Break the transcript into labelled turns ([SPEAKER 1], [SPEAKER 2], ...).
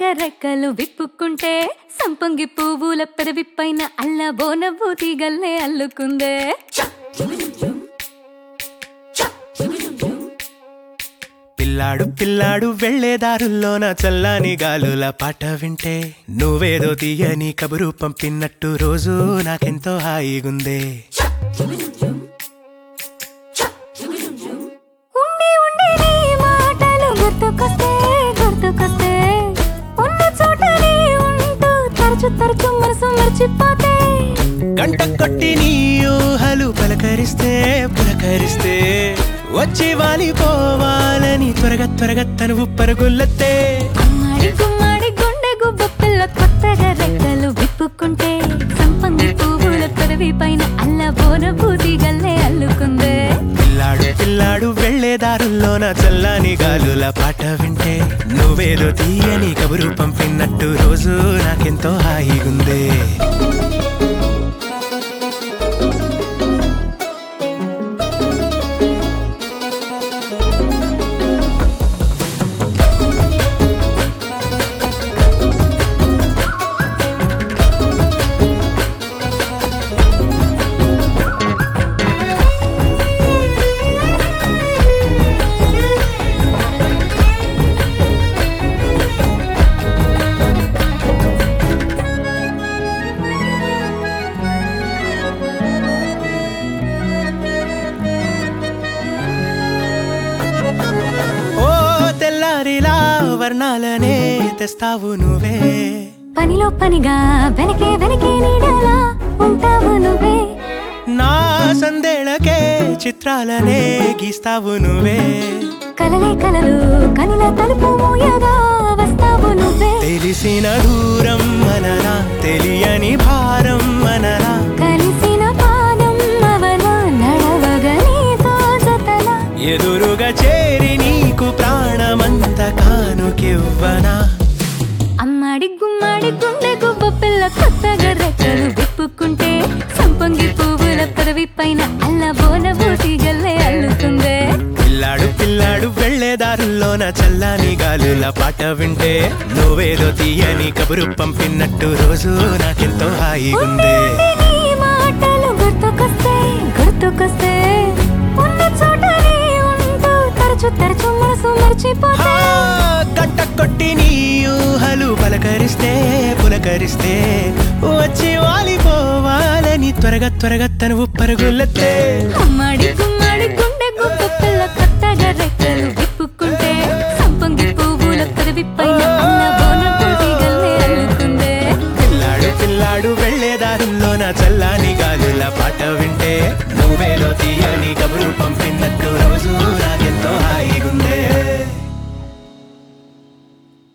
[SPEAKER 1] రెక్కలు విప్పుకుంటే సంపంగి పువ్వుల పెదవిపైన అల్లబోనవ్వు తీగల్లే అల్లుకుందే.
[SPEAKER 2] పిల్లాడు పిల్లాడు వెళ్లేదారుల్లోన చల్లని గాలుల పాట వింటే నువ్వేదో తీయని కబురు పంపినట్టు రోజు నాకెంతో హాయిగుందే.
[SPEAKER 1] ఉండి ఉండి నీ మాటలు గుర్తుకొస్తే గుర్తుకొస్తే ఉన్న చోటనే ఉంటూ తరచు తరచు మనసు మర్చిపోతే
[SPEAKER 2] గంట కొట్టి నీ ఊహలు పలకరిస్తే పులకరిస్తే వచ్చి వాలిపోవాలని త్వరగా త్వరగా తనువు పరుగులెత్తే.
[SPEAKER 1] అమ్మాడి గుమ్మాడి గుండె గుబ్బ పిల్ల కొత్తగా రెక్కలు విప్పుకుంటే సంపంగి పువ్వుల పెదవి పైన అల్లబోనవ్వు తీగల్లే అల్లుకుందే.
[SPEAKER 2] పిల్లాడు పిల్లాడు వెళ్లేదారుల్లోన చల్లని గాలుల పాట వింటే నువ్వేదో తీయని కబురు పంపినట్టు రోజు నాకెంతో హాయిగుందే. తెల్లారిలా వర్ణాలనే తెస్తావు నువ్వే,
[SPEAKER 1] పనిలో పనిగా వెనకే వెనకే నీడలా ఉంటావు నువ్వే.
[SPEAKER 2] నా సందేళకే చిత్రాలనే గీస్తావు నువ్వే,
[SPEAKER 1] కలలే కలలు కనుల తలుపు మూయగా వస్తావు నువ్వే.
[SPEAKER 2] తెలిసిన దూరం మనరా తెలియని భారం మనరా,
[SPEAKER 1] కలిసిన పాదం అవన నడవగా నీతో జతలా,
[SPEAKER 2] ఎదురుగా చేరి నీకు ప్రాణమంత కానుకివ్వనా.
[SPEAKER 1] అమ్మాడి గుమ్మాడి గుండె గుబ్బ పిల్ల కొత్తగా రెక్కలు విప్పుకుంటే సంపంగి పువ్వుల పెదవి పైన అల్లబోనవ్వు తీగల్లే అల్లుకుందే.
[SPEAKER 2] పిల్లాడు పిల్లాడు వెళ్లేదారుల్లోన చల్లని గాలుల పాట వింటే నువ్వేదో తీయని కబురు పంపినట్టు రోజు నాకెంతో హాయిగుందే.
[SPEAKER 1] నీ మాటలు గుర్తుకొస్తే గుర్తుకొస్తే ఉన్న చోటనే ఉంటూ తరచు తరచు మనసు మర్చిపోతే
[SPEAKER 2] గంట కొట్టి నీ ఊహలు పలకరిస్తే పులకరిస్తే వచ్చి వాలిపోవాలని త్వరగా త్వరగా తనువు పరుగులెత్తే.
[SPEAKER 1] అమ్మాడి గుమ్మాడి గుండె గుబ్బ పిల్ల కొత్తగా రెక్కలు విప్పుకుంటే సంపంగి పువ్వుల పెదవి పైన అల్లబోనవ్వు తీగల్లే అల్లుకుందే.
[SPEAKER 2] పిల్లాడు పిల్లాడు వెళ్లేదారుల్లోన చల్లని గాలుల పాట వింటే నువ్వేదో తీయని కబురు పంపినట్టు రోజు